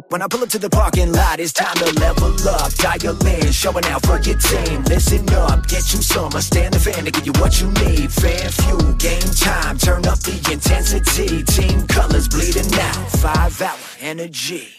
When I pull up to the parking lot, it's time to level up. Dial in, showing out for your team. Listen up, get you some. Stand the fan to give you what you need. Fan fuel, game time, turn up the intensity. Team colors bleeding out, 5-hour energy.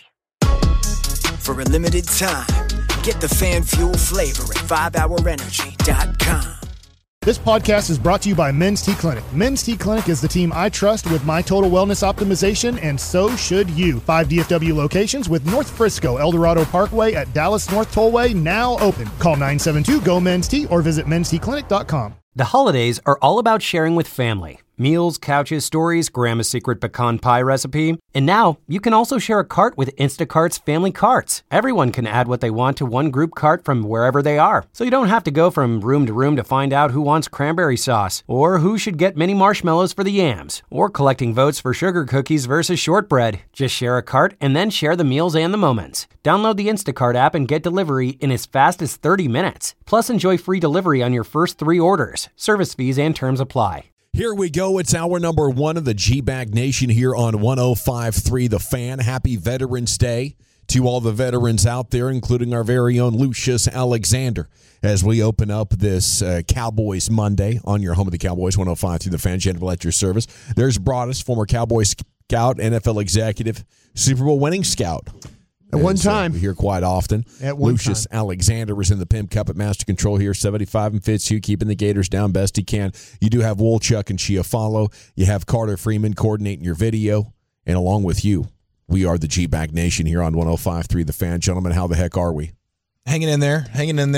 For a limited time, get the fan fuel flavor at 5hourenergy.com. This podcast is brought to you by Men's T Clinic. Men's T Clinic is the team I trust with my total wellness optimization, and so should you. 5 DFW locations with North Frisco, El Dorado Parkway at Dallas North Tollway now open. Call 972-GO-MEN'S-T or visit mensteclinic.com. The holidays are all about sharing with family. Meals, couches, stories, Grandma's secret pecan pie recipe. And now, you can also share a cart with Instacart's Family Carts. Everyone can add what they want to one group cart from wherever they are. So you don't have to go from room to room to find out who wants cranberry sauce, or who should get mini marshmallows for the yams, or collecting votes for sugar cookies versus shortbread. Just share a cart and then share the meals and the moments. Download the Instacart app and get delivery in as fast as 30 minutes. Plus, enjoy free delivery on your first 3 orders. Service fees and terms apply. Here we go. It's hour number 1 of the G-Bag Nation here on 105.3 The Fan. Happy Veterans Day to all the veterans out there, including our very own Lucius Alexander, as we open up this Cowboys Monday on your home of the Cowboys, 105.3 The Fan. Jennifer at your service. There's Broadus, former Cowboy scout, NFL executive, Super Bowl winning scout. At one time. We hear quite often. Lucius Alexander was in the Pimp Cup at Master Control here, 75 and Fitzhugh, keeping the Gators down best he can. You do have Wolchuk and Chiafalo. You have Carter Freeman coordinating your video. And along with you, we are the G-Bag Nation here on 105.3 The Fan. Gentlemen, how the heck are we? Hanging in there.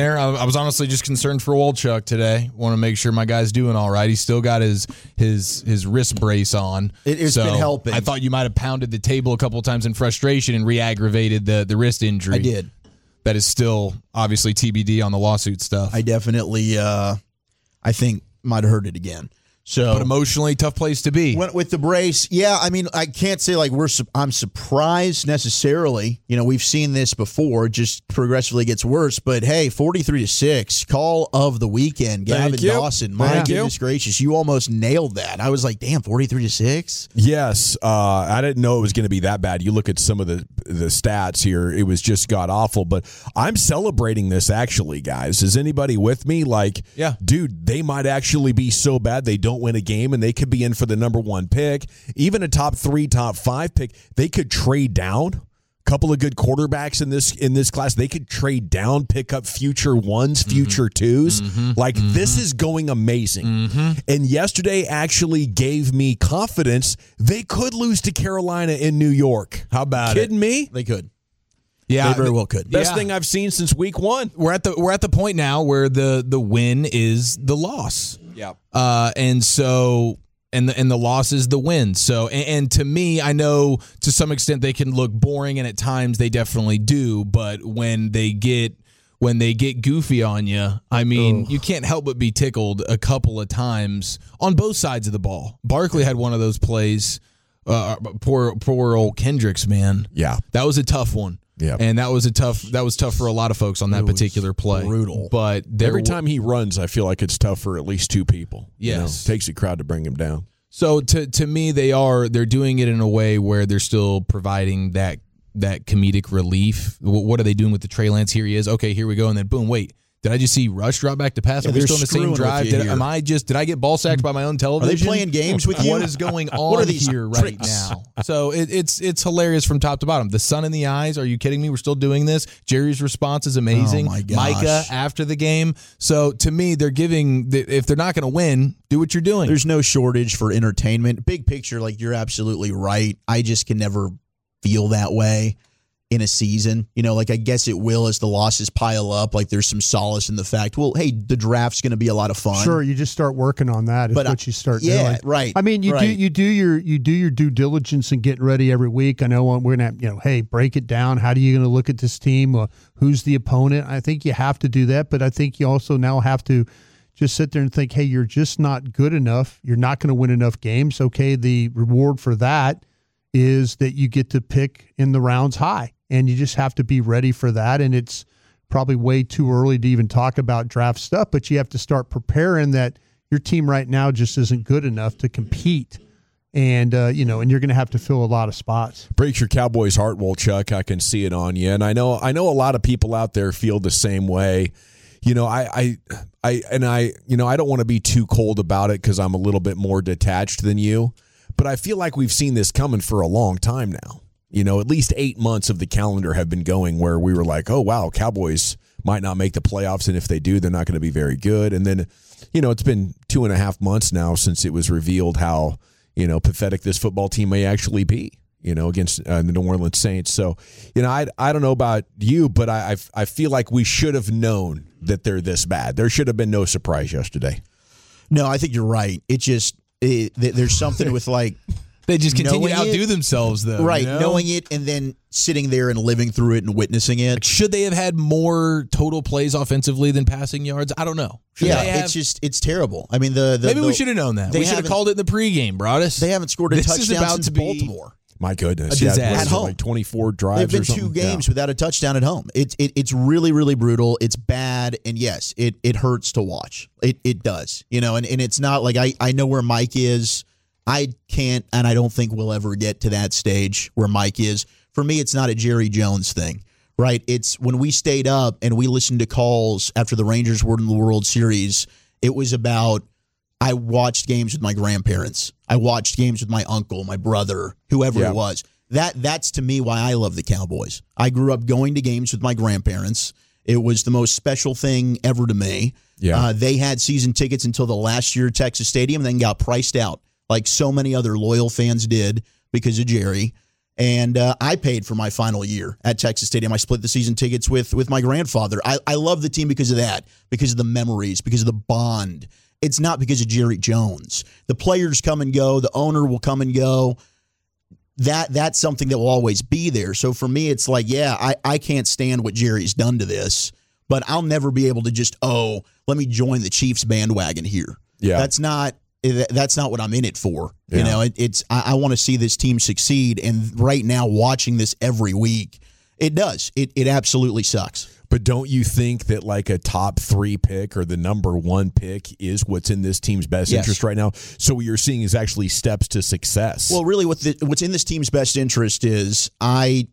I was honestly just concerned for Wolchuk today. Want to make sure my guy's doing all right. He's still got his wrist brace on. It's been helping. I thought you might have pounded the table a couple of times in frustration and re-aggravated the wrist injury. I did. That is still obviously TBD on the lawsuit stuff. I definitely, I think, might have hurt it again. So, but emotionally, tough place to be. With the brace, yeah, I mean, I can't say like I'm surprised necessarily. You know, we've seen this before, just progressively gets worse. But hey, 43-6, call of the weekend, Gavin Dawson. My goodness gracious, you almost nailed that. I was like, damn, 43-6. Yes, I didn't know it was going to be that bad. You look at some of the stats here; it was just god awful. But I'm celebrating this actually, guys. Is anybody with me? Like, yeah, dude, they might actually be so bad they don't win a game, and they could be in for the number 1 pick, even a top 3, top 5 pick. They could trade down. A couple of good quarterbacks in this class. They could trade down, pick up future 1s, future 2s. This is going amazing. And yesterday actually gave me confidence they could lose to Carolina in New York. How about Kidding me? They could. Yeah, they very well could. Best thing I've seen since week 1. We're at the point now where the win is the loss. Yeah. And so and the loss is the win. So and to me, I know to some extent they can look boring, and at times they definitely do, but when they get goofy on you, I mean, you can't help but be tickled a couple of times on both sides of the ball. Barkley had one of those plays. Poor old Kendricks, man. Yeah. That was a tough one. Yeah, and that was tough for a lot of folks on that particular play. Brutal. But every time he runs, I feel like it's tough for at least 2 people. Yes, it takes a crowd to bring him down. So to me, they're doing it in a way where they're still providing that comedic relief. What are they doing with the Trey Lance? Here he is. Okay, here we go, and then boom, wait. Did I just see Rush drop back to pass? Are they still in the same drive? Did I get ball sacked by my own television? Are they playing games with you? What is going on here right now? So it's hilarious from top to bottom. The sun in the eyes. Are you kidding me? We're still doing this. Jerry's response is amazing. Oh my gosh. Micah after the game. So to me, they're giving. If they're not going to win, do what you're doing. There's no shortage for entertainment. Big picture, like you're absolutely right. I just can never feel that way in a season. You know, like I guess it will as the losses pile up. Like there's some solace in the fact, well, hey, the draft's going to be a lot of fun. Sure, you just start working on that. Is what you start doing. Yeah, right. I mean, you do your due diligence and getting ready every week. I know we're going to have, hey, break it down. How are you going to look at this team? Who's the opponent? I think you have to do that, but I think you also now have to just sit there and think, hey, you're just not good enough. You're not going to win enough games. Okay, the reward for that is that you get to pick in the rounds high. And you just have to be ready for that. And it's probably way too early to even talk about draft stuff, but you have to start preparing that your team right now just isn't good enough to compete And, and you're going to have to fill a lot of spots. Breaks your Cowboys' heart, well, Chuck. I can see it on you. And I know a lot of people out there feel the same way. I don't want to be too cold about it because I'm a little bit more detached than you. But I feel like we've seen this coming for a long time now. At least 8 months of the calendar have been going where we were like, oh, wow, Cowboys might not make the playoffs. And if they do, they're not going to be very good. And then, it's been 2.5 months now since it was revealed how, pathetic this football team may actually be, against the New Orleans Saints. So, I don't know about you, but I feel like we should have known that they're this bad. There should have been no surprise yesterday. No, I think you're right. It just there's something with like they just continue to outdo themselves, though. Right, knowing it and then sitting there and living through it and witnessing it. Should they have had more total plays offensively than passing yards? I don't know. It's terrible. I mean, maybe we should have known that. We should have called it in the pregame, Broadus. They haven't scored a touchdown since Baltimore. My goodness. A disaster. At home. Like 24 drives. They've been 2 games without a touchdown at home. It's really, really brutal. It's bad. And yes, it hurts to watch. It does. And it's not like I know where Mike is. I can't, and I don't think we'll ever get to that stage where Mike is. For me, it's not a Jerry Jones thing, right? It's when we stayed up and we listened to calls after the Rangers were in the World Series, it was about I watched games with my grandparents. I watched games with my uncle, my brother, whoever it was. That's to me why I love the Cowboys. I grew up going to games with my grandparents. It was the most special thing ever to me. Yeah. They had season tickets until the last year at Texas Stadium, then got priced out like so many other loyal fans did because of Jerry. And I paid for my final year at Texas Stadium. I split the season tickets with my grandfather. I love the team because of that, because of the memories, because of the bond. It's not because of Jerry Jones. The players come and go. The owner will come and go. That's something that will always be there. So for me, it's like, I can't stand what Jerry's done to this, but I'll never be able to just, let me join the Chiefs bandwagon here. Yeah. That's not what I'm in it for. Yeah. I want to see this team succeed. And right now, watching this every week, it does. It absolutely sucks. But don't you think that like a top 3 pick or the number 1 pick is what's in this team's best interest right now? So what you're seeing is actually steps to success. Well, really, what's in this team's best interest is I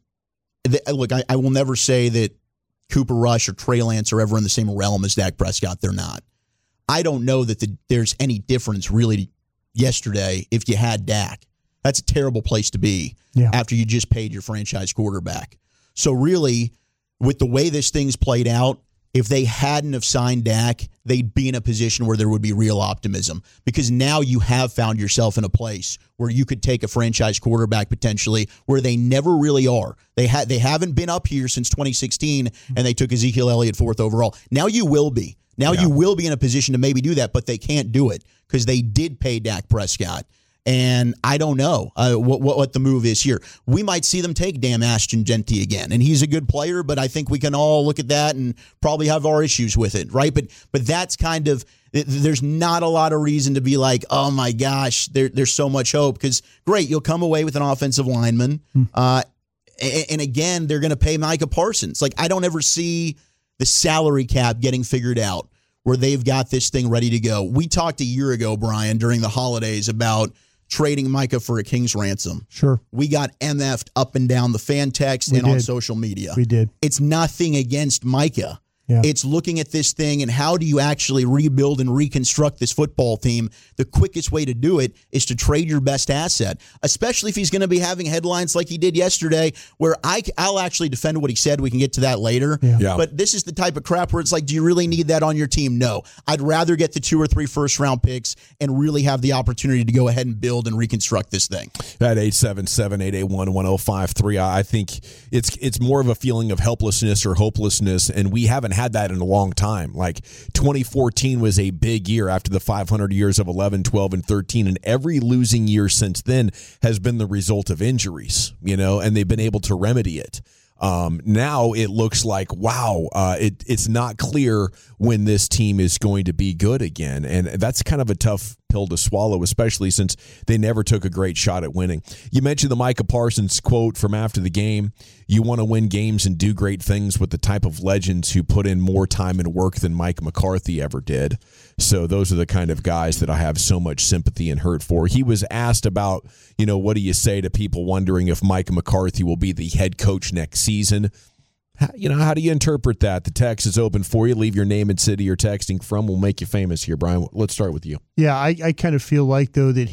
will never say that Cooper Rush or Trey Lance are ever in the same realm as Dak Prescott. They're not. I don't know that there's any difference really yesterday if you had Dak. That's a terrible place to be after you just paid your franchise quarterback. So really, with the way this thing's played out, if they hadn't have signed Dak, they'd be in a position where there would be real optimism because now you have found yourself in a place where you could take a franchise quarterback potentially where they never really are. They haven't been up here since 2016 and they took Ezekiel Elliott 4th overall. Now you will be. Now you will be in a position to maybe do that, but they can't do it because they did pay Dak Prescott. And I don't know what the move is here. We might see them take Dan Ashton-Jeanty again, and he's a good player, but I think we can all look at that and probably have our issues with it, right? But that's kind of there's not a lot of reason to be like, oh my gosh, there's so much hope because great, you'll come away with an offensive lineman, and again they're going to pay Micah Parsons. Like I don't ever see the salary cap getting figured out where they've got this thing ready to go. We talked a year ago, Brian, during the holidays about trading Micah for a king's ransom. Sure. We got MF'd up and down the fan text and on social media. We did. It's nothing against Micah. Yeah. It's looking at this thing and how do you actually rebuild and reconstruct this football team? The quickest way to do it is to trade your best asset, especially if he's going to be having headlines like he did yesterday, where I'll actually defend what he said. We can get to that later. Yeah. But this is the type of crap where it's like, do you really need that on your team? No. I'd rather get the 2 or 3 first-round picks and really have the opportunity to go ahead and build and reconstruct this thing. At 877-881-1053, I think it's more of a feeling of helplessness or hopelessness, and we haven't had that in a long time. Like 2014 was a big year after the 500 years of 11, 12, and 13, and every losing year since then has been the result of injuries, and they've been able to remedy it. Now it looks like, wow, it's not clear when this team is going to be good again, and that's kind of a tough pill to swallow, especially since they never took a great shot at winning. You mentioned the Micah Parsons quote from after the game. You want to win games and do great things with the type of legends who put in more time and work than Mike McCarthy ever did. So those are the kind of guys that I have so much sympathy and hurt for. He was asked about, what do you say to people wondering if Mike McCarthy will be the head coach next season? How do you interpret that? The text is open for you. Leave your name and city you're texting from. We'll make you famous here, Brian. Let's start with you. Yeah, I kind of feel like, though, that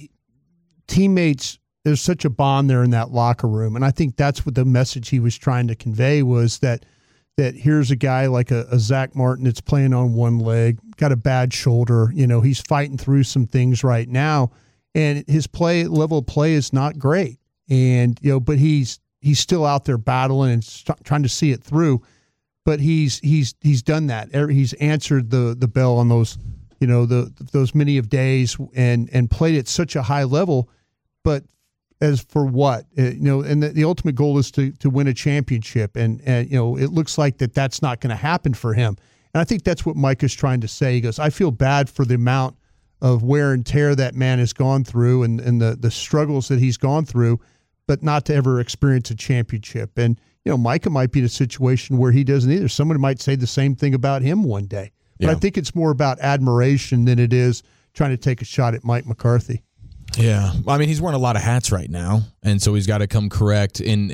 teammates, there's such a bond there in that locker room. And I think that's what the message he was trying to convey was that here's a guy like a Zach Martin that's playing on one leg, got a bad shoulder. He's fighting through some things right now. And his level of play is not great. And, but he's still out there battling and trying to see it through, but he's done that. He's answered the bell on those, those many of days and played at such a high level. But as for what, and the ultimate goal is to win a championship, and it looks like that's not going to happen for him. And I think that's what Mike is trying to say. He goes, I feel bad for the amount of wear and tear that man has gone through and the struggles that he's gone through, but not to ever experience a championship. And, Micah might be in a situation where he doesn't either. Someone might say the same thing about him one day. But I think it's more about admiration than it is trying to take a shot at Mike McCarthy. Yeah. I mean, he's wearing a lot of hats right now, and so he's got to come correct in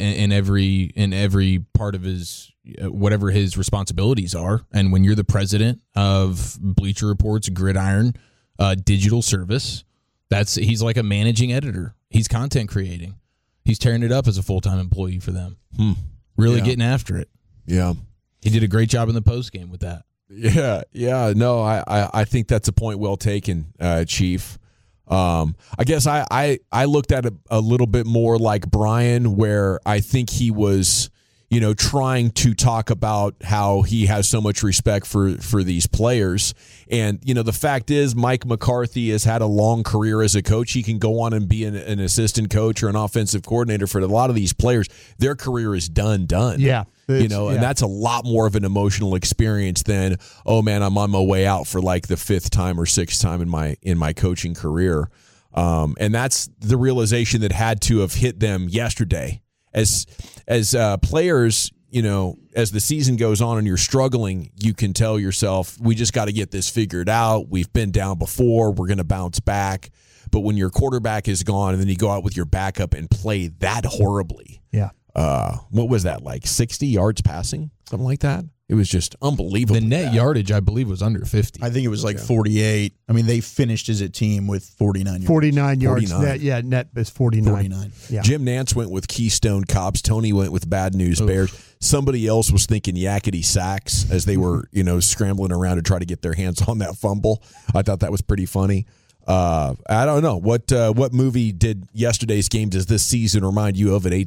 every part of his whatever his responsibilities are. And when you're the president of Bleacher Report's Gridiron digital service, he's like a managing editor. He's content creating. He's tearing it up as a full-time employee for them. Really getting after it. Yeah. He did a great job in the postgame with that. Yeah. No, I think that's a point well taken, Chief. I guess I looked at it a little bit more like Brian, where I think he was, trying to talk about how he has so much respect for these players. And, the fact is Mike McCarthy has had a long career as a coach. He can go on and be an assistant coach or an offensive coordinator for a lot of these players. Their career is done. Yeah. And that's a lot more of an emotional experience than, oh man, I'm on my way out for like the fifth time or sixth time in my coaching career. And that's the realization that had to have hit them yesterday. As players, as the season goes on and you're struggling, you can tell yourself, we just got to get this figured out. We've been down before. We're going to bounce back. But when your quarterback is gone and then you go out with your backup and play that horribly. Yeah. What was that, like 60 yards passing? Something like that? It was just unbelievable. The net yardage, I believe, was under 50. I think it was like 48. I mean, they finished as a team with 49 yards. 49 yards. Net is 49. Yeah. Jim Nantz went with Keystone Cops. Tony went with Bad News Bears. Somebody else was thinking yakety sacks as they were, scrambling around to try to get their hands on that fumble. I thought that was pretty funny. I don't know. What movie did yesterday's game does this season remind you of at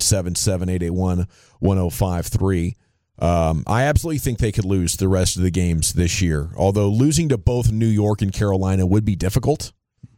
877-881-1053? I absolutely think they could lose the rest of the games this year, although losing to both New York and Carolina would be difficult.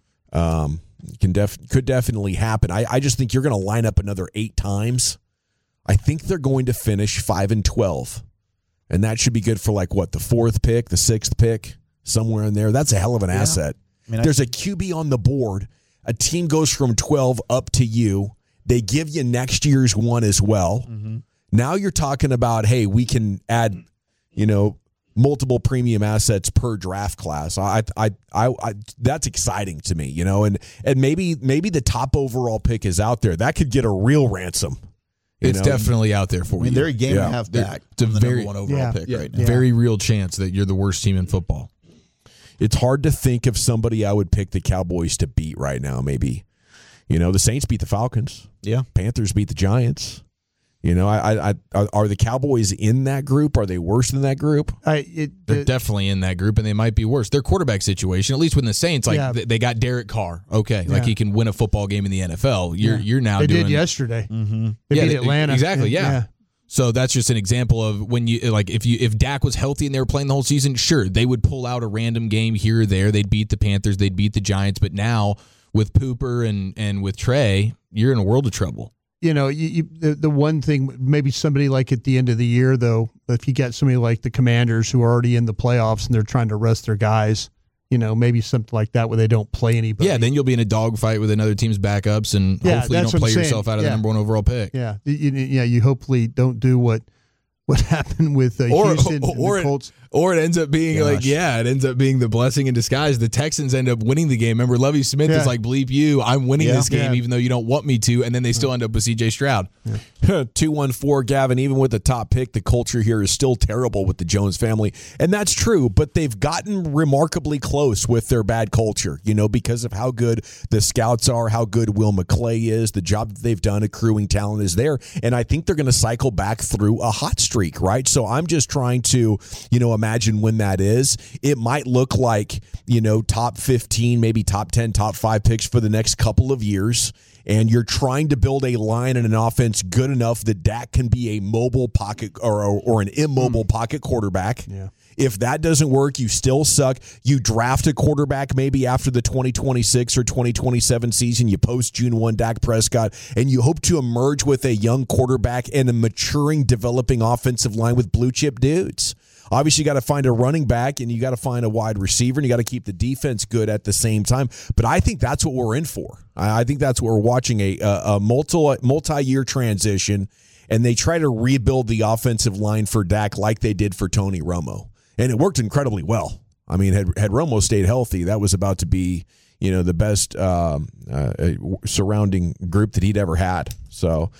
Could definitely happen. I just think you're going to line up another 8 times. I think they're going to finish 5-12, and that should be good for the 4th pick, the 6th pick, somewhere in there. That's a hell of an asset. I mean, there's a QB on the board. A team goes from 12 up to you. They give you next year's one as well. Mm-hmm. Now you're talking about, hey, we can add, multiple premium assets per draft class. I that's exciting to me, and maybe the top overall pick is out there. That could get a real ransom. It's definitely out there for you. They're a game and a half back. It's a very number 1 overall pick right now. Very real chance that you're the worst team in football. It's hard to think of somebody I would pick the Cowboys to beat right now. Maybe, the Saints beat the Falcons. Yeah, Panthers beat the Giants. Are the Cowboys in that group? Are they worse than that group? They're definitely in that group, and they might be worse. Their quarterback situation, at least with the Saints, they got Derek Carr. Okay, he can win a football game in the NFL. You're now they doing did yesterday. Mm-hmm. They beat Atlanta. Exactly. Yeah. So that's just an example of when you if Dak was healthy and they were playing the whole season, sure, they would pull out a random game here or there. They'd beat the Panthers, they'd beat the Giants, but now with Pooper and with Trey, you're in a world of trouble. The one thing, maybe somebody like at the end of the year, though, if you get somebody like the Commanders who are already in the playoffs and they're trying to rest their guys, maybe something like that where they don't play anybody. Yeah, then you'll be in a dogfight with another team's backups, and hopefully you don't play yourself out of the number 1 overall pick. Yeah, you hopefully don't do what happened with Houston and the Colts. Or it ends up being it ends up being the blessing in disguise. The Texans end up winning the game. Remember, Lovie Smith is like, bleep you, I'm winning this game even though you don't want me to, and then they still end up with C.J. Stroud. 214, Gavin, even with the top pick, the culture here is still terrible with the Jones family. And that's true, but they've gotten remarkably close with their bad culture, because of how good the scouts are, how good Will McClay is, the job that they've done accruing talent is there. And I think they're going to cycle back through a hot streak, right? So I'm just trying to, imagine when that is. It might look like, top 15, maybe top 10, top 5 picks for the next couple of years. And you're trying to build a line and an offense good enough that Dak can be a mobile pocket or an immobile pocket quarterback. Yeah. If that doesn't work, you still suck. You draft a quarterback maybe after the 2026 or 2027 season. You post June 1 Dak Prescott, and you hope to emerge with a young quarterback and a maturing, developing offensive line with blue-chip dudes. Obviously, you got to find a running back, and you got to find a wide receiver, and you got to keep the defense good at the same time. But I think that's what we're in for. I think that's what we're watching, a multi-year transition, and they try to rebuild the offensive line for Dak like they did for Tony Romo. And it worked incredibly well. I mean, had Romo stayed healthy, that was about to be, the best surrounding group that he'd ever had. So,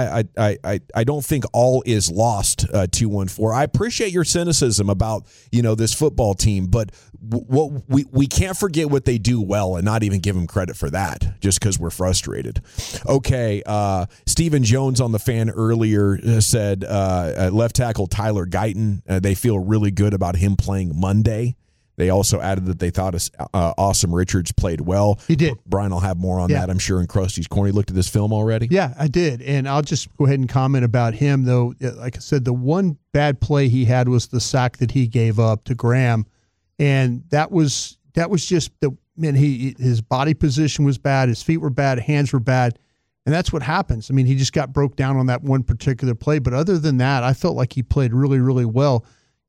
I don't think all is lost, 214. I appreciate your cynicism about, this football team, but what we can't forget what they do well and not even give them credit for that just because we're frustrated. Okay, Stephen Jones on the Fan earlier said left tackle Tyler Guyton, they feel really good about him playing Monday. They also added that they thought Awesome Richards played well. He did. Brian will have more on that, I'm sure, in Krusty's Corner. You looked at this film already? Yeah, I did. And I'll just go ahead and comment about him, though. Like I said, the one bad play he had was the sack that he gave up to Graham. And that was just his body position was bad, his feet were bad, hands were bad. And that's what happens. I mean, he just got broke down on that one particular play. But other than that, I felt like he played really, really well.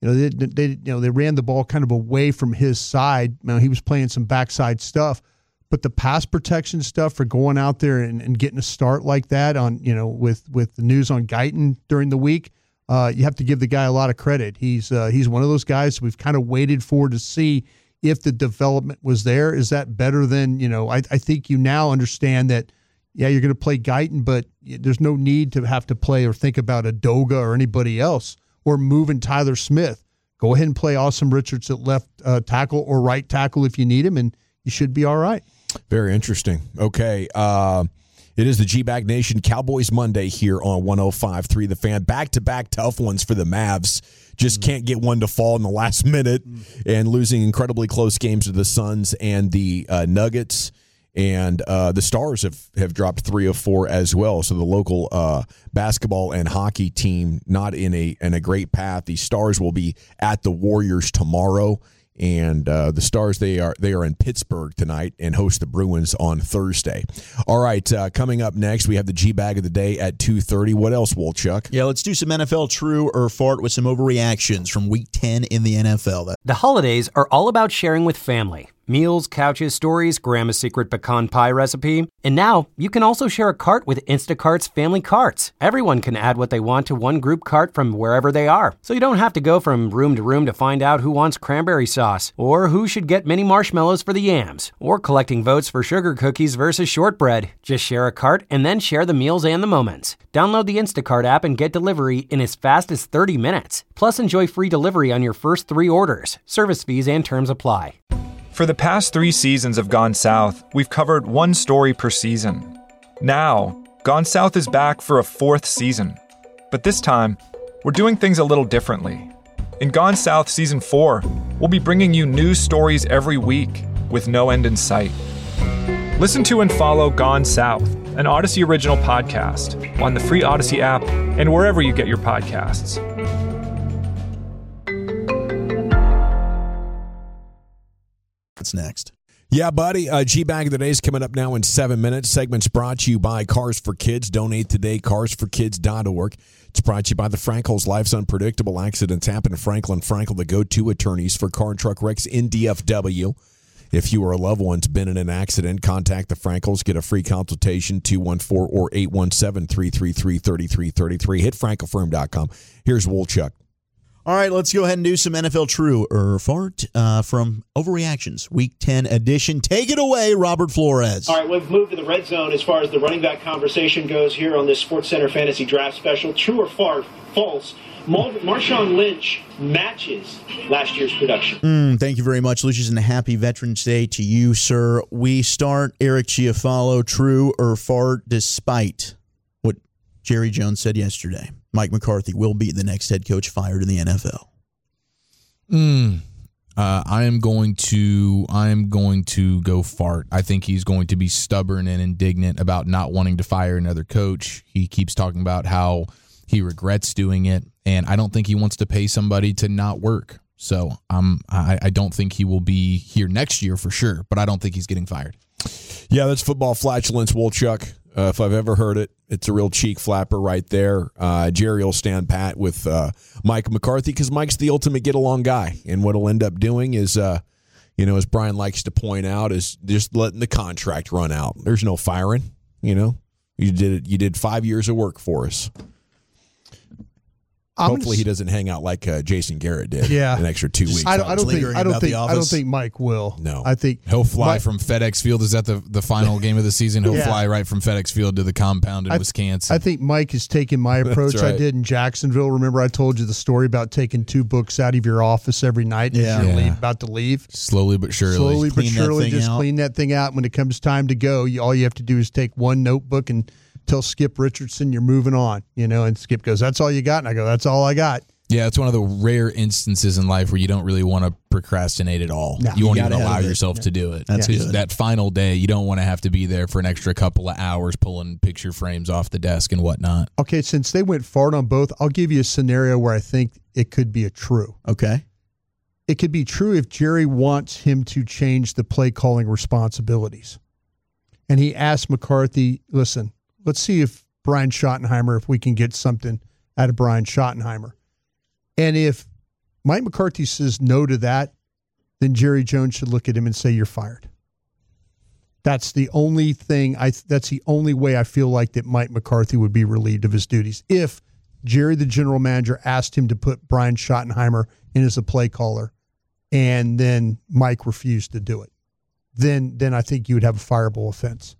They ran the ball kind of away from his side. He was playing some backside stuff, but the pass protection stuff for going out there and getting a start like that on, with the news on Guyton during the week, you have to give the guy a lot of credit. He's one of those guys we've kind of waited for to see if the development was there. Is that better than, I think you now understand that, you're going to play Guyton, but there's no need to have to play or think about a Doga or anybody else. Or moving Tyler Smith. Go ahead and play Awesome Richards at left tackle or right tackle if you need him, and you should be all right. Very interesting. Okay. It is the G-Bag Nation Cowboys Monday here on 105.3 The Fan. Back-to-back tough ones for the Mavs. Just can't get one to fall in the last minute and losing incredibly close games to the Suns and the Nuggets. And the Stars have dropped 3 of 4 as well. So the local basketball and hockey team not in a great path. The Stars will be at the Warriors tomorrow, and the Stars they are in Pittsburgh tonight and host the Bruins on Thursday. All right, coming up next we have the G-Bag of the day at 2:30. What else, Wolchuk? Yeah, let's do some NFL true or fart with some overreactions from Week 10 in the NFL. The holidays are all about sharing with family. Meals, couches, stories, Grandma's secret pecan pie recipe. And now, you can also share a cart with Instacart's family carts. Everyone can add what they want to one group cart from wherever they are. So you don't have to go from room to room to find out who wants cranberry sauce, or who should get mini marshmallows for the yams, or collecting votes for sugar cookies versus shortbread. Just share a cart and then share the meals and the moments. Download the Instacart app and get delivery in as fast as 30 minutes. Plus, enjoy free delivery on your first 3 orders. Service fees and terms apply. For the past 3 seasons of Gone South, we've covered one story per season. Now, Gone South is back for a 4th season. But this time, we're doing things a little differently. In Gone South Season 4, we'll be bringing you new stories every week with no end in sight. Listen to and follow Gone South, an Odyssey original podcast, on the free Odyssey app and wherever you get your podcasts. What's next? Yeah, buddy. G-Bag of the Day is coming up now in 7 minutes. Segment's brought to you by Cars for Kids. Donate today, carsforkids.org. It's brought to you by the Frankels. Life's unpredictable. Accidents happen. Franklin Frankel, the go-to attorneys for car and truck wrecks in DFW. If you or a loved one's been in an accident, contact the Frankels. Get a free consultation, 214 or 817-333-3333. Hit frankelfirm.com. Here's Wolchuk. All right, let's go ahead and do some NFL True or Fart from Overreactions, Week 10 edition. Take it away, Robert Flores. All right, we've moved to the red zone as far as the running back conversation goes here on this SportsCenter Fantasy Draft Special. True or fart? False. Marshawn Lynch matches last year's production. Thank you very much, Lucius, and a happy Veterans Day to you, sir. We start Eric Chiafalo. True or fart, despite what Jerry Jones said yesterday? Mike McCarthy will be the next head coach fired in the NFL. I am going to go fart. I think he's going to be stubborn and indignant about not wanting to fire another coach. He keeps talking about how he regrets doing it, and I don't think he wants to pay somebody to not work. So I don't think he will be here next year for sure, but I don't think he's getting fired. Yeah, that's football flatulence, Wolchuk. If I've ever heard it, it's a real cheek flapper right there. Jerry will stand pat with Mike McCarthy because Mike's the ultimate get-along guy. And what he'll end up doing is, as Brian likes to point out, is just letting the contract run out. There's no firing. You did 5 years of work for us. Hopefully he doesn't hang out like Jason Garrett did. Yeah, an extra 2 weeks. I don't think Mike will. No, I think he'll fly from FedEx Field. Is that the final game of the season? He'll fly right from FedEx Field to the compound in Wisconsin. I think Mike is taking my approach right. I did in Jacksonville. Remember, I told you the story about taking 2 books out of your office every night as you're about to leave. Slowly but surely, clean that thing out. When it comes time to go, all you have to do is take one notebook and tell Skip Richardson you're moving on, and Skip goes, "That's all you got?" And I go, "That's all I got." Yeah, it's one of the rare instances in life where you don't really want to procrastinate at all. No, you won't even allow yourself to do it. That's good. That final day, you don't want to have to be there for an extra couple of hours pulling picture frames off the desk and whatnot. Okay, since they went fart on both, I'll give you a scenario where I think it could be a true. Okay. It could be true if Jerry wants him to change the play calling responsibilities. And he asked McCarthy, listen, let's see if Brian Schottenheimer, if we can get something out of Brian Schottenheimer. And if Mike McCarthy says no to that, then Jerry Jones should look at him and say, you're fired. That's the only thing. That's the only way I feel like that Mike McCarthy would be relieved of his duties. If Jerry, the general manager, asked him to put Brian Schottenheimer in as a play caller, and then Mike refused to do it, then I think you would have a fireable offense.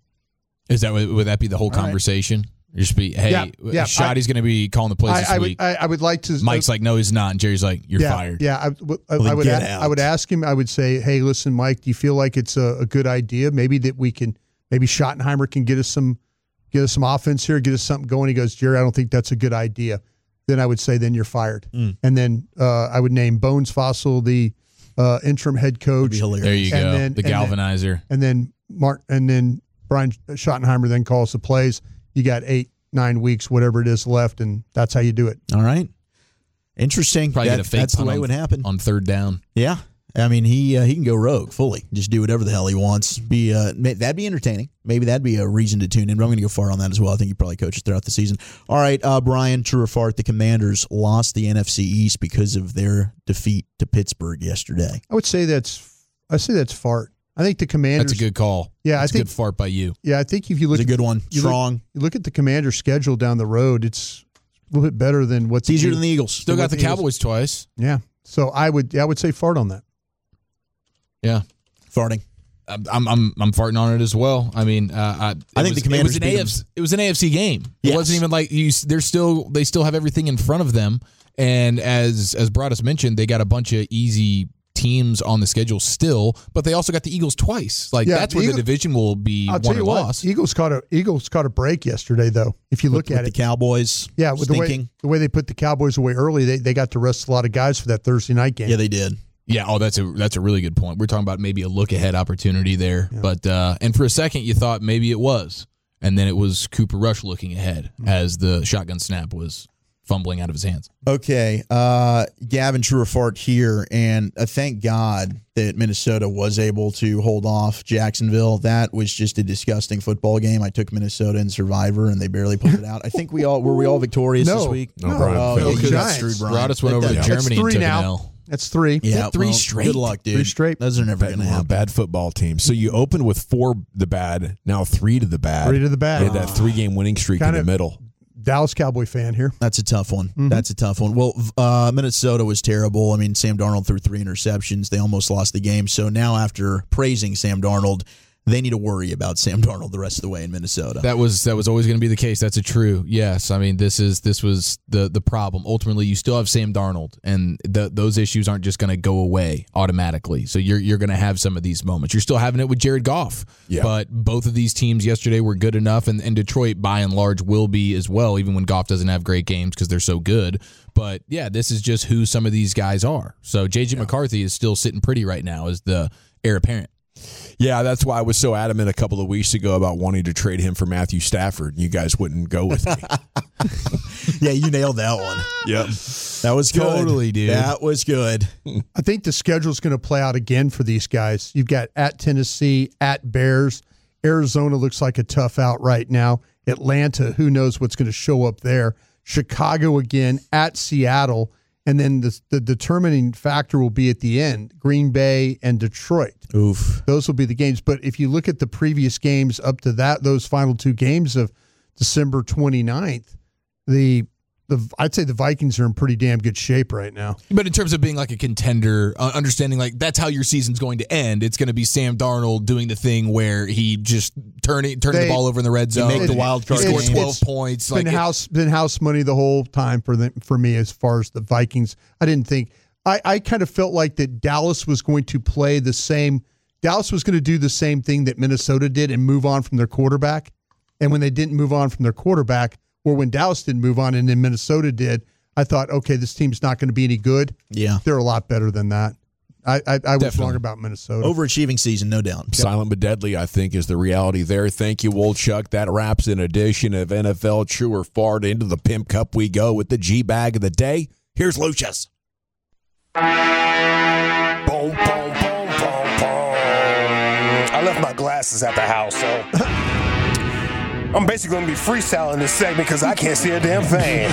Would that be the whole conversation? Just be, hey, Schotty's going to be calling the plays this week. I would like to. Mike's like, no, he's not, and Jerry's like, you're fired. Yeah, I would ask him. I would say, hey, listen, Mike, do you feel like it's a good idea? Maybe that maybe Schottenheimer can get us some offense here, get us something going. He goes, Jerry, I don't think that's a good idea. Then I would say, then you're fired. And then I would name Bones Fossil the interim head coach. There you go, the galvanizer. And then Brian Schottenheimer then calls the plays. You got 8-9 weeks, whatever it is left, and that's how you do it. All right. Interesting. Probably get a fake that's the way it would happen. On third down. Yeah. I mean, he can go rogue fully. Just do whatever the hell he wants. That'd be entertaining. Maybe that'd be a reason to tune in, but I'm going to go far on that as well. I think he probably coaches throughout the season. All right, Brian, true or fart, the Commanders lost the NFC East because of their defeat to Pittsburgh yesterday. I say that's fart. I think the Commanders. That's a good call. Yeah, that's a good fart by you. Yeah, I think if you look, it's a good one. Strong. You look at the Commanders' schedule down the road. It's a little bit better than what's easier than the Eagles. Still got the Cowboys twice. Yeah, so I would say fart on that. Yeah, farting. I'm farting on it as well. I mean, I think the Commanders. It was an AFC game. Yes. It wasn't even like they still have everything in front of them. And as Broadus mentioned, they got a bunch of easy teams on the schedule still, but they also got the Eagles twice. That's where the division will be won or lost. Eagles caught a break yesterday, though. If you look at the Cowboys, with the way they put the Cowboys away early, they got to rest a lot of guys for that Thursday night game. Yeah, they did. Yeah, that's a really good point. We're talking about maybe a look ahead opportunity there, but and for a second you thought maybe it was, and then it was Cooper Rush looking ahead as the shotgun snap was fumbling out of his hands. Okay, Gavin, true or fart here, and thank God that Minnesota was able to hold off Jacksonville. That was just a disgusting football game. I took Minnesota in Survivor, and they barely pulled it out. I think we all victorious this week? No, Giants. Broadus went over to Germany and took an L. That's 3. Yeah, three straight? Good luck, dude. 3 straight. Those are never going to happen. Bad football team. So you opened with 4 the bad, now 3 to the bad. 3 to the bad. They had that 3-game winning streak in the middle. Dallas Cowboy fan here. That's a tough one. That's a tough one. Well, Minnesota was terrible. I mean, Sam Darnold threw 3 interceptions. They almost lost the game. So now after praising Sam Darnold, they need to worry about Sam Darnold the rest of the way in Minnesota. That was always going to be the case. That's a true. Yes. I mean, this was the problem. Ultimately, you still have Sam Darnold, and those issues aren't just going to go away automatically. So you're going to have some of these moments. You're still having it with Jared Goff. Yeah. But both of these teams yesterday were good enough, and Detroit, by and large, will be as well, even when Goff doesn't have great games because they're so good. But, yeah, this is just who some of these guys are. So J.J. McCarthy is still sitting pretty right now as the heir apparent. Yeah, that's why I was so adamant a couple of weeks ago about wanting to trade him for Matthew Stafford. You guys wouldn't go with me. Yeah, you nailed that one. Yep. That was good. Totally, dude. That was good. I think the schedule's going to play out again for these guys. You've got at Tennessee, at Bears. Arizona looks like a tough out right now. Atlanta, who knows what's going to show up there. Chicago again, at Seattle. And then the determining factor will be at the end, Green Bay and Detroit. Oof. Those will be the games. But if you look at the previous games up to those final 2 games of December 29th, I'd say the Vikings are in pretty damn good shape right now. But in terms of being like a contender, understanding like that's how your season's going to end, it's going to be Sam Darnold doing the thing where he just turning the ball over in the red zone. Make the wild card He scored game. 12 points. Been house money the whole time for me as far as the Vikings. I didn't think I kind of felt like that Dallas was going to play the same. Dallas was going to do the same thing that Minnesota did and move on from their quarterback. And when they didn't move on from their quarterback, or when Dallas didn't move on and then Minnesota did, I thought, okay, this team's not going to be any good. Yeah. They're a lot better than that. I was wrong about Minnesota. Overachieving season, no doubt. Silent but deadly, I think, is the reality there. Thank you, Wolchuk. That wraps an edition of NFL True or Fart. Into the Pimp Cup we go with the G-Bag of the day. Here's Lucius. Boom, boom, boom, boom, boom. I left my glasses at the house, so I'm basically going to be freestyling this segment because I can't see a damn thing.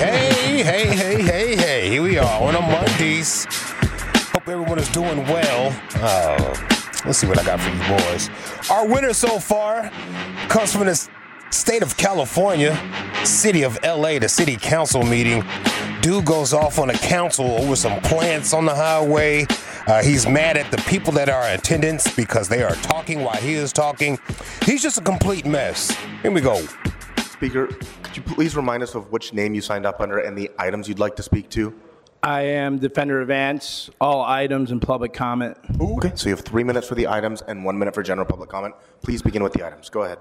Hey. Here we are on a Mondays. Hope everyone is doing well. Let's see what I got for you boys. Our winner so far comes from the state of California, city of LA, the city council meeting. Dude goes off on a council over some plants on the highway. He's mad at the people that are in attendance because they are talking while he is talking. He's just a complete mess. Here we go. Speaker, could you please remind us of which name you signed up under and the items you'd like to speak to? I am Defender of Ants, all items and public comment. Okay, so you have 3 minutes for the items and 1 minute for general public comment. Please begin with the items. Go ahead.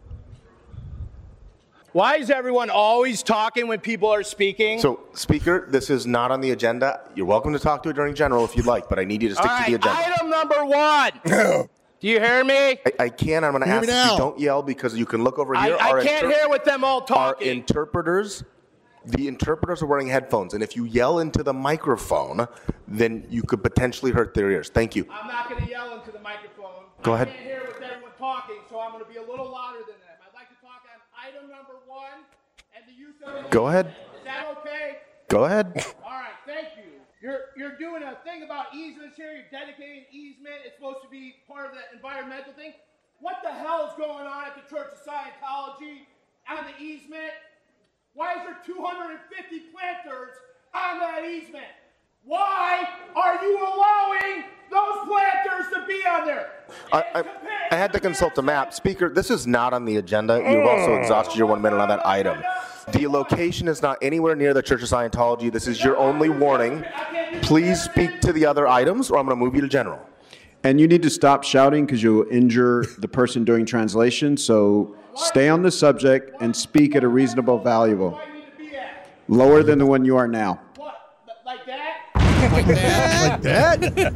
Why is everyone always talking when people are speaking? So, Speaker, this is not on the agenda. You're welcome to talk to it during general if you'd like, but I need you to stick to the agenda. Item number 1. Do you hear me? I can. I'm going to ask that you don't yell because you can look over here. I can't hear with them all talking. Our interpreters, the interpreters are wearing headphones, and if you yell into the microphone, then you could potentially hurt their ears. Thank you. I'm not going to yell into the microphone. Go ahead. I can't hear with everyone talking, so I'm going to be a little louder than them. I'd like to talk on item number 1 and the use of... Go ahead. Is that okay? Go ahead. All right, thank you. You're doing a thing about easements here. You're dedicating easement. It's supposed to be part of the environmental thing. What the hell is going on at the Church of Scientology on the easement? Why is there 250 planters on that easement? Why are you allowing those planters to be on there? I had to consult the map. Speaker, this is not on the agenda. You've also exhausted your 1 minute on that item. The location is not anywhere near the Church of Scientology. This is your only warning. Please speak to the other items, or I'm going to move you to general. And you need to stop shouting because you'll injure the person doing translation. So stay on the subject and speak at a reasonable volume. Lower than the one you are now. Like that? Like that?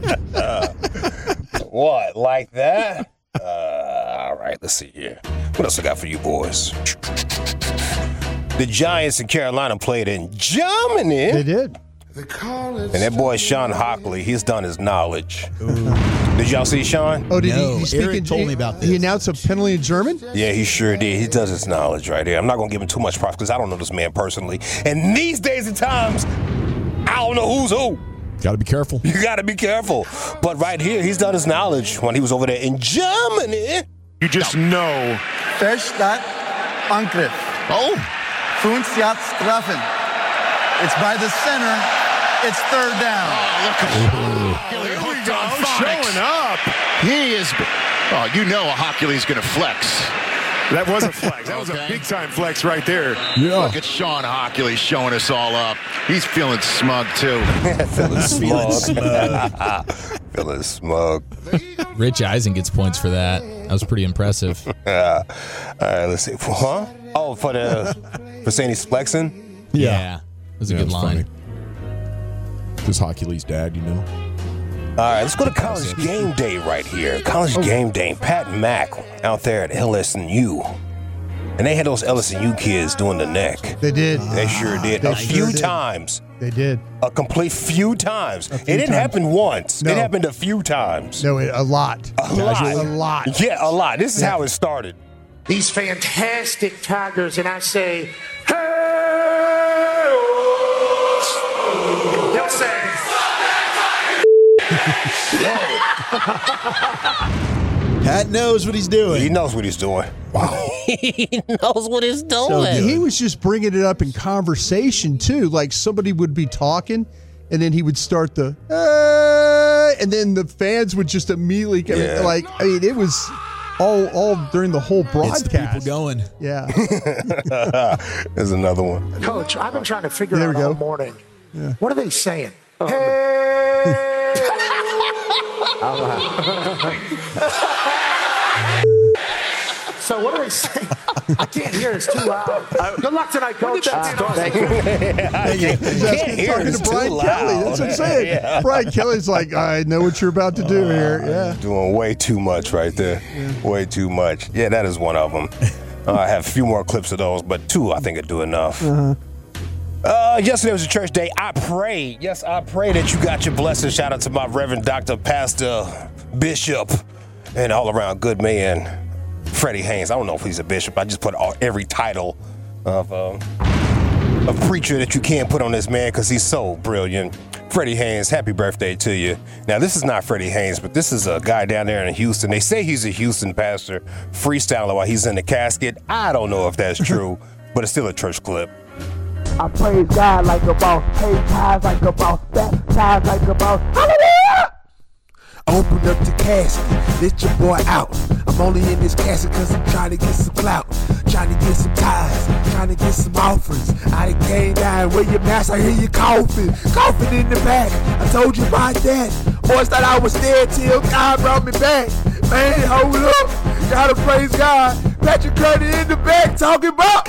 What, like that? All right, let's see here. What else I got for you boys? The Giants in Carolina played in Germany. They did. And that boy Sean Hockley, he's done his knowledge. Did y'all see Sean? Oh, did No, he? Eric told me about this. He announced a penalty in German? Yeah, he sure did. He does his knowledge right here. I'm not going to give him too much props because I don't know this man personally. And these days and times, I don't know who's who. Got to be careful. You got to be careful. But right here, he's done his knowledge when he was over there in Germany. You just know. Verstaat, Angriff. Oh. 5 Yards treffen. It's by the center. It's third down. Oh, look at Here we go. Showing up. He is. Oh, you know Hockley's going to flex. That was a flex. That was a big-time flex right there. Yeah. Look at Sean Hockley showing us all up. He's feeling smug, too. Feeling smug. Feeling smug. Rich Eisen gets points for that. That was pretty impressive. All right, let's see. Huh? Oh, for saying he's flexing? Yeah. It was a good line. Funny. This Hockley's dad, you know. All right, let's go to College Game Day right here. College Game Day. Pat Mack out there at LSU. And they had those LSU kids doing the neck. They did. They sure did. They a sure few did. times. They did. A complete few times. A It few didn't times. happen once. No. It happened a few times. No, a lot. A lot. A lot. Yeah, a lot. This is how it started. These fantastic Tigers, and I say, hey! They'll say, Pat knows what he's doing. He knows what he's doing. Wow. He knows what he's doing. He was just bringing it up in conversation too. Like somebody would be talking, and then he would start the, and then the fans would just immediately come in. Like, I mean, it was all during the whole broadcast. It's the people going. Yeah. There's another one. Coach, I've been trying to figure There out we go. all morning. Yeah. What are they saying? Hey! So what are they saying? I can't hear. It's too loud. Good luck tonight, Coach. Thank you. He's talking to Brian Kelly. That's what I'm saying. Yeah. Brian Kelly's like, I know what you're about to do here. Yeah. Doing way too much right there. Way too much. Yeah, that is one of them. I have a few more clips of those, but two I think would do enough. Yesterday was a church day. I pray that you got your blessing. Shout out to my Reverend Dr. Pastor Bishop and all around good man, Freddie Haynes. I don't know if he's a bishop. I just put every title of a preacher that you can put on this man because he's so brilliant. Freddie Haynes, happy birthday to you. Now, this is not Freddie Haynes, but this is a guy down there in Houston. They say he's a Houston pastor freestyling while he's in the casket. I don't know if that's true, but it's still a church clip. I praise God like a boss, pay tithes like a boss, baptize like a boss. Hallelujah! Open up the casket, let your boy out. I'm only in this casket cause I'm trying to get some clout, trying to get some ties, trying to get some offerings. I done came down, where your mask, I hear you coughing in the back. I told you about that. Boys thought I was dead till God brought me back. Man, hold up, gotta praise God. Patrick Curry in the back talking about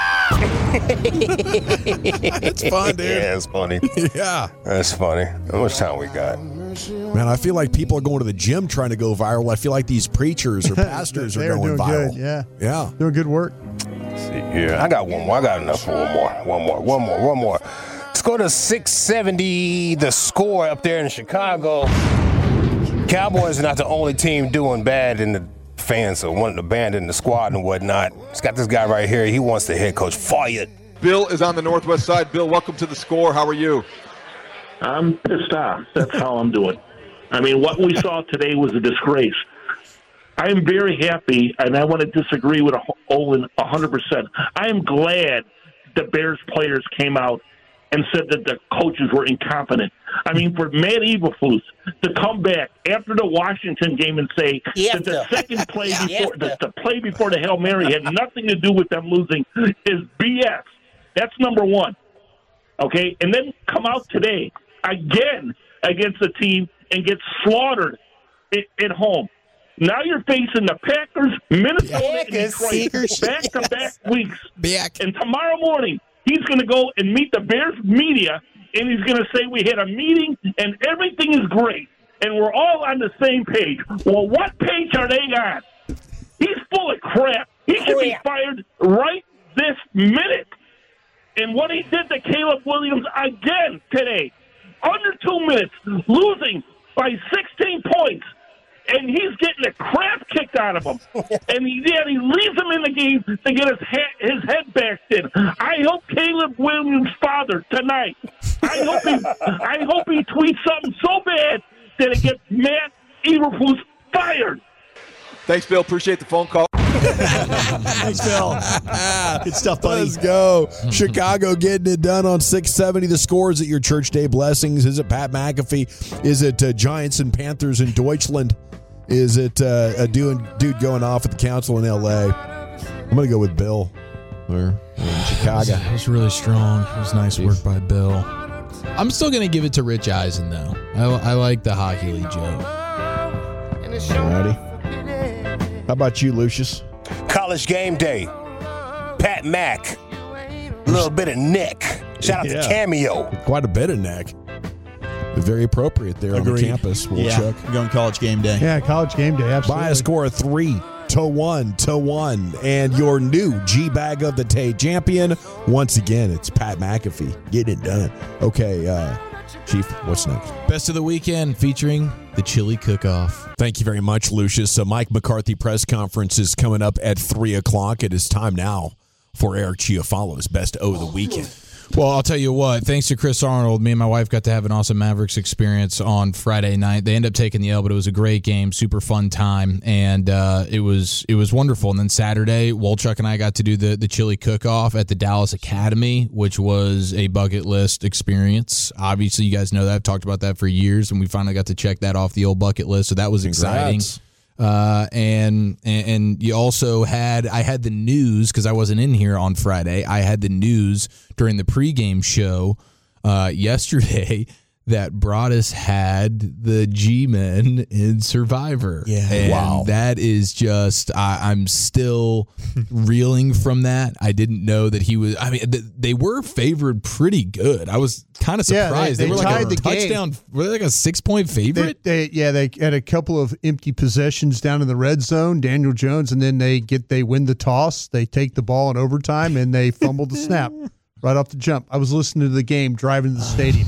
It's fun, dude. Yeah, it's funny. Yeah. That's funny. How much time we got? Man, I feel like people are going to the gym trying to go viral. I feel like these preachers or pastors are They're going doing viral. good. Yeah. Yeah. Doing good work. Let's see here. I got one more. I got enough for one more. Let's go to 670, the score up there in Chicago. Cowboys are not the only team doing bad in the fans are wanting to abandon the squad and whatnot. It's got this guy right here. He wants the head coach fired. Bill is on the northwest side. Bill, welcome to the Score. How are you? I'm pissed off. That's how I'm doing. I mean, what we saw today was a disgrace. I am very happy, and I want to disagree with Olin 100%. I am glad the Bears players came out and said that the coaches were incompetent. I mean, for Matt Eberflus to come back after the Washington game and say that the second play before the play before the Hail Mary had nothing to do with them losing is BS. That's number one. Okay? And then come out today again against the team and get slaughtered at home. Now you're facing the Packers, Minnesota, and Detroit back-to-back weeks. And tomorrow morning, he's going to go and meet the Bears media, and he's going to say we had a meeting and everything is great, and we're all on the same page. Well, what page are they on? He's full of crap. He should be fired right this minute. And what he did to Caleb Williams again today, under 2 minutes, losing by 16 points, and he's getting the crap kicked out of him. And he leaves him in the game to get his head bashed in. I hope Caleb Williams' father tonight, I hope he tweets something so bad that it gets Matt Eberflus fired. Thanks, Bill. Appreciate the phone call. Thanks, Bill. Good stuff, buddy. Let's go. Chicago getting it done on 670. The scores at your Church Day Blessings. Is it Pat McAfee? Is it Giants and Panthers in Deutschland? Is it a dude going off at the council in L.A.? I'm going to go with Bill. Or in Chicago. It was really strong. It was nice work by Bill. I'm still going to give it to Rich Eisen, though. I like the Hockey League joke. Alrighty. How about you, Lucius? College Game Day. Pat Mack. A little bit of Nick. Shout out to Cameo. Quite a bit of Nick. Very appropriate there on the campus. Chuck. Going College Game Day. Yeah, College Game Day. Absolutely. By a score of 3-1. And your new G-Bag of the Day champion, once again, it's Pat McAfee. Getting it done. Okay, Chief, what's next? Best of the weekend featuring the Chili Cook-Off. Thank you very much, Lucius. Mike McCarthy press conference is coming up at 3 o'clock. It is time now for Eric Chiafalo's Best of the Weekend. Well, I'll tell you what, thanks to Chris Arnold, me and my wife got to have an awesome Mavericks experience on Friday night. They ended up taking the L, but it was a great game, super fun time, and it was wonderful. And then Saturday, Wolchuk and I got to do the Chili Cook-Off at the Dallas Academy, which was a bucket list experience. Obviously, you guys know that. I've talked about that for years, and we finally got to check that off the old bucket list, so that was exciting. And you also I had the news, because I wasn't in here on Friday. I had the news during the pregame show yesterday that Broadus had the G-Men in Survivor. Yeah. And wow. That is just, I'm still reeling from that. I didn't know that he was, I mean, they were favored pretty good. I was kind of surprised. They were tied like a the touchdown. game. Were they like a 6-point favorite? They had a couple of empty possessions down in the red zone, Daniel Jones, and then they win the toss. They take the ball in overtime, and they fumbled the snap right off the jump. I was listening to the game driving to the stadium.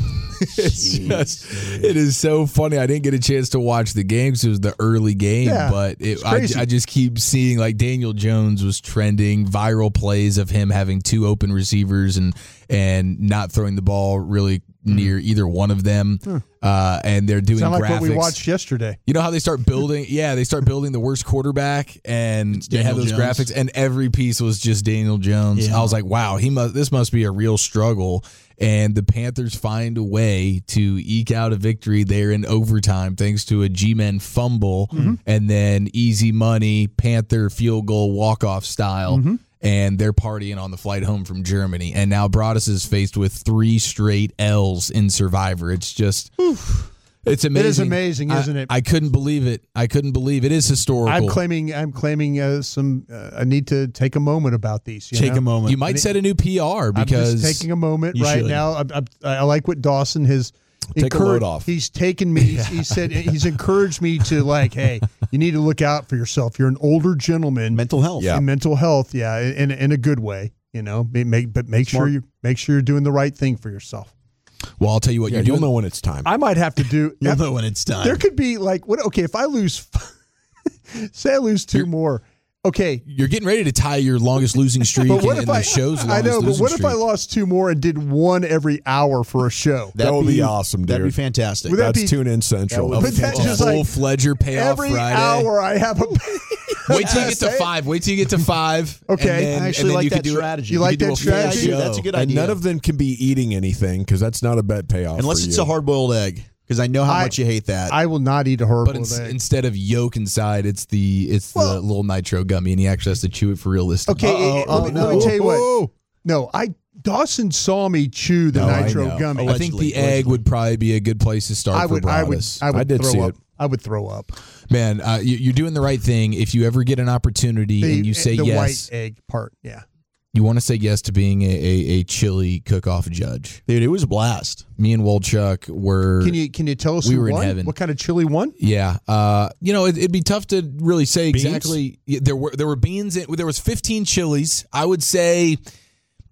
It is so funny. I didn't get a chance to watch the game because it was the early game, but I just keep seeing like Daniel Jones was trending, viral plays of him having two open receivers and not throwing the ball really near either one of them. And they're doing Sound graphics. like what we watched yesterday. You know how they start building? Yeah, they start building the worst quarterback, and they have those graphics, and every piece was just Daniel Jones. Yeah. I was like, wow, this must be a real struggle. And the Panthers find a way to eke out a victory there in overtime thanks to a G-Men fumble and then easy money, Panther field goal walk-off style. And they're partying on the flight home from Germany. And now Broadus is faced with 3 straight L's in Survivor. It's just... It's amazing. It is amazing, isn't it? I couldn't believe it. It is historical. I'm claiming some. I need to take a moment about these. Take a moment. You might set a new PR because I'm just taking a moment right should. now. I like what Dawson has. Take a load off. He's taken me. He said he's encouraged me to hey, you need to look out for yourself. You're an older gentleman. Mental health. Yeah. Mental health. Yeah, in a good way. But make sure you're doing the right thing for yourself. Well, I'll tell you what. You'll know when it's time. I might have to do. You'll know when it's time. There could be if I lose, say I lose 2 more. Okay, you're getting ready to tie your longest losing streak in the show's longest I know, but what streak. if I lost 2 more and did 1 every hour for a show? That would be awesome, dude. That'd be fantastic. That's Tune In Central. But that's just full-fledger payoff every Friday. hour I have a. Wait till you get to 5. Wait till you get to 5. Okay, I actually like that strategy. You like that strategy? That's a good and idea. none of them can be eating anything because that's not a bet payoff. Unless for it's you. a hard-boiled egg, because I know how much you hate that. I will not eat a hard-boiled egg. Instead of yolk inside, it's the little nitro gummy, and he actually has to chew it for real this time. Okay, let me tell you what. No, Dawson saw me chew the nitro gummy. I think the egg would probably be a good place to start for Broadus. I did throw see up. it. I would throw up. Man, you're doing the right thing. If you ever get an opportunity and you say the yes, white egg part, yeah. You want to say yes to being a chili cook-off judge. Dude, it was a blast. Me and Wolchuk were... Can you tell us we who were won? in heaven. What kind of chili won? Yeah. It'd be tough to really say Beans? exactly. There were beans. There was 15 chilies. I would say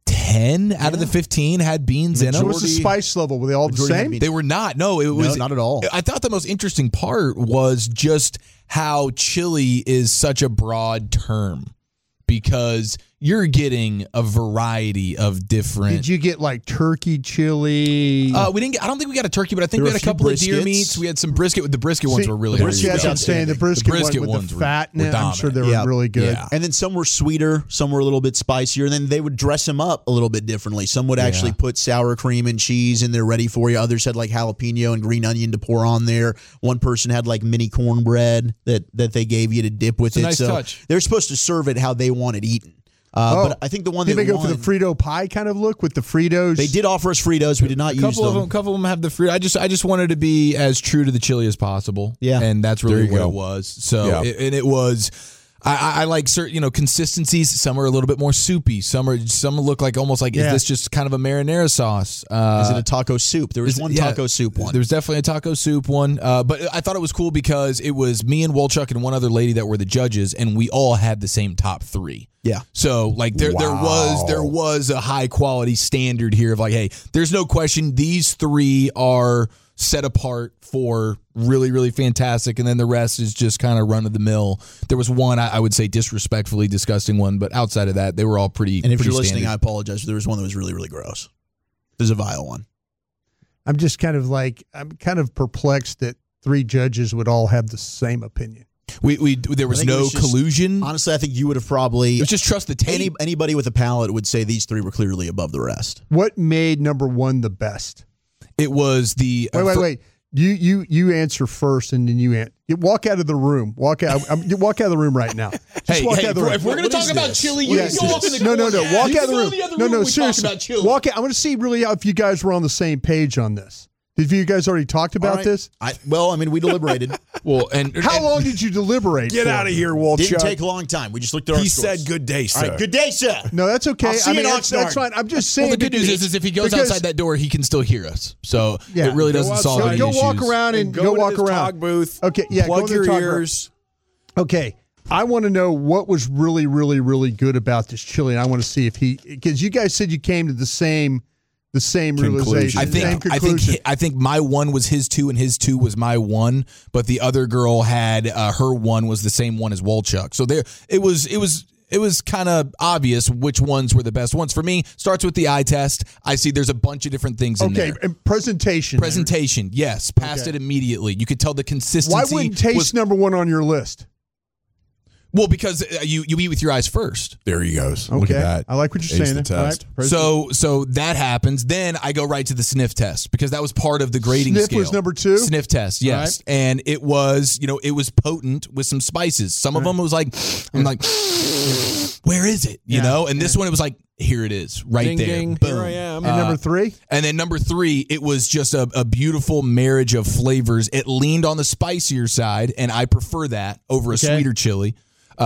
10 out of the 15 had beans in them. What was the spice level? Were they all the same? They were not. No, it was not at all. I thought the most interesting part was just how chili is such a broad term, because you're getting a variety of different. Did you get like turkey chili? We didn't. I don't think we got a turkey, but I think we had a couple of deer meats. We had some brisket. The brisket ones were really good. That's what I'm saying. The brisket ones with the fat in it, I'm sure they were really good. Yeah. And then some were sweeter, some were a little bit spicier, and then they would dress them up a little bit differently. Some would actually put sour cream and cheese in there ready for you. Others had like jalapeno and green onion to pour on there. One person had like mini cornbread that they gave you to dip with it. Nice touch. They're supposed to serve it how they want it eaten. But I think the one did that they go for the Frito pie kind of look with the Fritos? They did offer us Fritos. We did not use them. A couple of them have the Frito. I just wanted to be as true to the chili as possible. Yeah, and that's really what it was. So it was. I like certain consistencies. Some are a little bit more soupy. Some look like almost like is this just kind of a marinara sauce? Is it a taco soup? There was one taco soup one. There's definitely a taco soup one. But I thought it was cool because it was me and Wolchuk and one other lady that were the judges, and we all had the same top 3. Yeah. So like there was a high quality standard here of like, hey, there's no question these 3 are set apart for really, really fantastic, and then the rest is just kind of run of the mill. There was one I would say disrespectfully disgusting one, but outside of that, they were all pretty. And if pretty you're listening, standard. I apologize. There was one that was really, really gross. There's a vile one. I'm just kind of perplexed that 3 judges would all have the same opinion. There was no collusion. Honestly, I think you would have probably. It was just trust the tape. Anybody with a palate would say these 3 were clearly above the rest. What made number 1 the best? It was the. Wait. You answer first, and then you walk out of the room. Walk out of the room right now. Just walk out of the room. If we're going to talk about chili, you can go off in the corner. No. Walk out of the room. No, seriously. Walk out. I want to see really if you guys were on the same page on this. Have you guys already talked about this? We deliberated. How long did you deliberate? Get out of here, Wolchuk. Didn't take a long time. We just looked at our scores. He said, "Good day, sir." All right, good day, sir. No, that's okay. I'll see you in that's fine. I'm just saying. Well, the good news is if he goes outside that door, he can still hear us. So it really doesn't solve any issues. Go walk around and go walk around. Talk booth. Okay, yeah. Plug your ears. Okay. I want to know what was really, really, really good about this chili. And I want to see if because you guys said you came to the same realization. I think my 1 was his 2 and his 2 was my 1, but the other girl had her 1 was the same one as Wolchuk. So it was kind of obvious which ones were the best ones. For me, starts with the eye test. I see there's a bunch of different things in there. Okay, and presentation. Yes, passed it immediately. You could tell the consistency. Why wouldn't taste number 1 on your list? Well, because you eat with your eyes first. There he goes. Okay. Look at that. I like what you're saying. The test. Right. So that happens. Then I go right to the sniff test because that was part of the grading scale. Sniff was number 2? Sniff test, yes. Right. And it was, it was potent with some spices. Some of them was like, I'm like, where is it? You know? And this one, it was like, here it is, right ding, there. Ding, boom. Here I am. And number 3? And then number 3, it was just a beautiful marriage of flavors. It leaned on the spicier side, and I prefer that over a sweeter chili.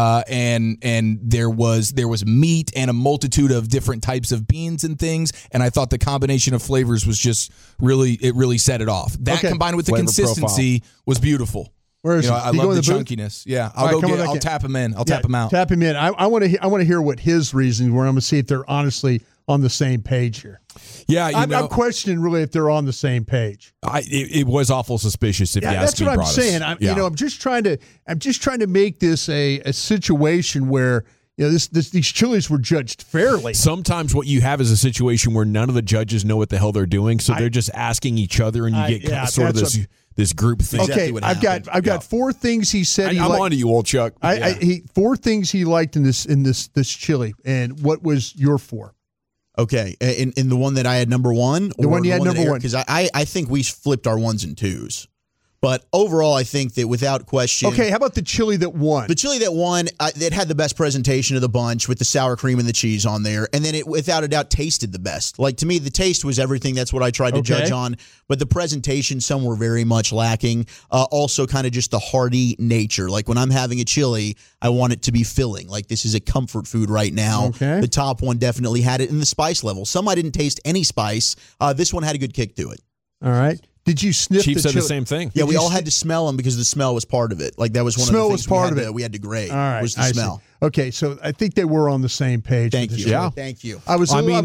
And there was meat and a multitude of different types of beans and things, and I thought the combination of flavors was just really set it off. That combined with the Flavor consistency was beautiful. Where is he? I love the chunkiness. Yeah, I'll tap him in. I'll tap him out. Tap him in. I want to hear what his reasons were. I'm going to see if they're honestly on the same page here. Yeah, I'm questioning really if they're on the same page. It was awful suspicious if you ask me. That's what I'm saying. I'm just trying to make this a situation where these chilies were judged fairly. Sometimes what you have is a situation where none of the judges know what the hell they're doing, so they're just asking each other, and you get sort of this group thing. Okay, exactly I've got 4 things he said. I'm on to you, Wolchuk. 4 things he liked in this chili, and what was your 4? Okay, in the one that I had number 1? The one you had number 1. Because I think we flipped our 1s and 2s. But overall, I think that without question. Okay, how about the chili that won? The chili that won, it had the best presentation of the bunch with the sour cream and the cheese on there. And then it, without a doubt, tasted the best. Like, to me, the taste was everything. That's what I tried to judge on. But the presentation, some were very much lacking. Also, kind of just the hearty nature. Like, when I'm having a chili, I want it to be filling. Like, this is a comfort food right now. Okay. The top one definitely had it in the spice level. Some I didn't taste any spice. This one had a good kick to it. All right. Did you sniff Chief the said chili? the same thing. Yeah, we all had to smell them because the smell was part of it. Like that was one Smell of the was things part of it. we had to grade. All right, was the I smell. see. Okay, so I think they were on the same page. Thank with you. this Yeah. show. Thank you. I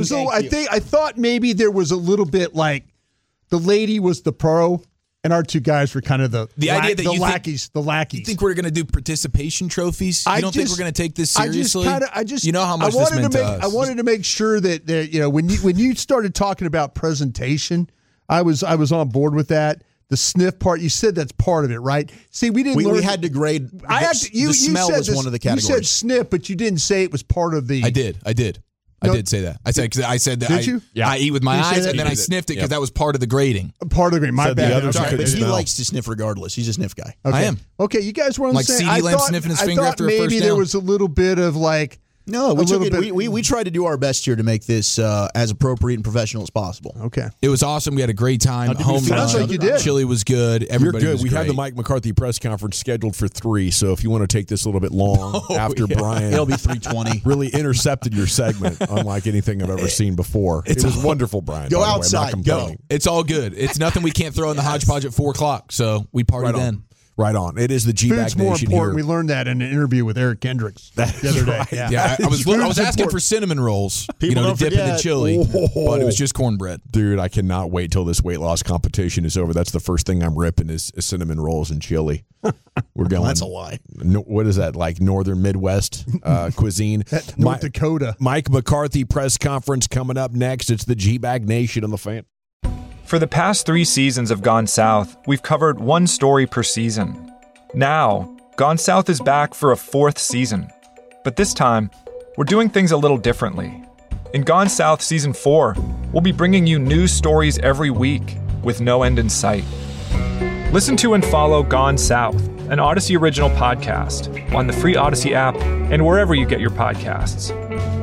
thought maybe there was a little bit like the lady was the pro, and our two guys were kind of the idea that the you lackeys. You think we're going to do participation trophies? You don't think we're going to take this seriously? You know how much this meant to us. I wanted to make sure that when you started talking about presentation, I was on board with that. The sniff part, you said that's part of it, right? See, we didn't. We had to grade. The smell was one of the categories. You said sniff, but you didn't say it was part of the. I did. I did say that. I said that. Did you? Yeah. I eat with my eyes, and then I sniffed it because that was part of the grading. Part of the grading. My bad. But he likes to sniff regardless. He's a sniff guy. Okay. I am. Okay, you guys were on like the same. CeeDee Lamb sniffing his finger after a first down. Maybe there was a little bit of like. No, we tried to do our best here to make this as appropriate and professional as possible. Okay. It was awesome. We had a great time. Home sounds like you did. Chili was good. Everybody You're good. was We great. have the Mike McCarthy press conference scheduled for 3, so if you want to take this a little bit long after Brian. It'll be 3:20. Really intercepted your segment, unlike anything I've ever seen before. It was wonderful, Brian. Go by the way. I'm outside. not complaining. It's all good. It's nothing we can't throw in the hodgepodge at 4 o'clock, so we party Right on. then. Right on. It is the G-Bag Food's more Nation important. here. We learned that in an interview with Eric Kendricks the other day. right. Yeah. I was asking for cinnamon rolls, to don't dip in the forget. chili, but it was just cornbread. Dude, I cannot wait till this weight loss competition is over. That's the first thing I'm ripping is cinnamon rolls and chili. We're going. That's a lie. What is that, like Northern Midwest cuisine? North Dakota. Mike McCarthy press conference coming up next. It's the G-Bag Nation on the Fan. For the past 3 seasons of Gone South, we've covered one story per season. Now, Gone South is back for a 4th season. But this time, we're doing things a little differently. In Gone South Season 4, we'll be bringing you new stories every week with no end in sight. Listen to and follow Gone South, an Odyssey original podcast, on the free Odyssey app and wherever you get your podcasts.